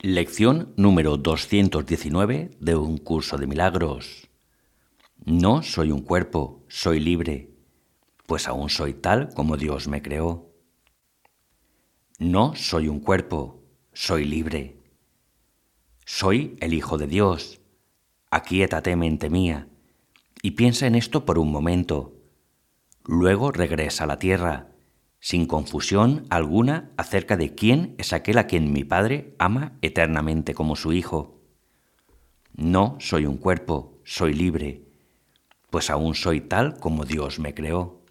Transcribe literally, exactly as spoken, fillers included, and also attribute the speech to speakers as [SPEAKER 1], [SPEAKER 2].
[SPEAKER 1] Lección número doscientos diecinueve de un curso de milagros. No soy un cuerpo, soy libre, pues aún soy tal como Dios me creó. No soy un cuerpo, soy libre. Soy el Hijo de Dios. Aquíétate, mente mía, y piensa en esto por un momento. Luego regresa a la tierra, sin confusión alguna acerca de quién es aquel a quien mi Padre ama eternamente como su Hijo. No soy un cuerpo, soy libre, pues aún soy tal como Dios me creó.